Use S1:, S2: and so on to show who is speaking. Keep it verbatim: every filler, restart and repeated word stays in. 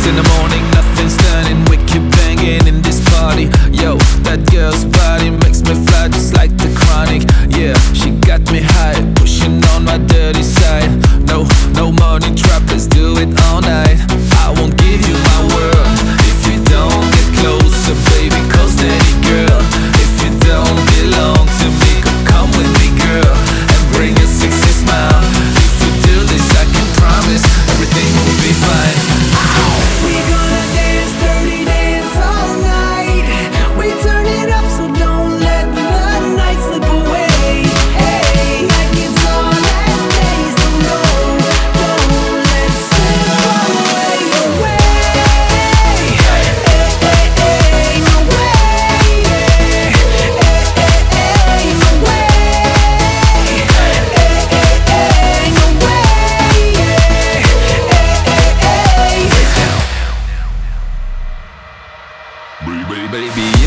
S1: in the morning, nothing's turning. We keep banging in this party. Yo, that girl's body makes me fly just like the Chronic. Yeah, she got me high, pushing on my dirty side. No, no money trap, let's do it all night. I won't give you my world if you don't get closer, baby. Cause any girl, if you don't belong to me, come come with me, girl, and bring a sexy smile. If you do this, I can promise everything will be fine.
S2: We gonna dance, dirty dance all night. We turn it up, so don't let the night slip away. Hey, like it's our last day, so no, don't let it slip away, away. Hey, hey, hey, no way. Hey, hey, hey, no way. Hey, hey, hey, no way. Hey, hey, hey.
S1: Baby, baby.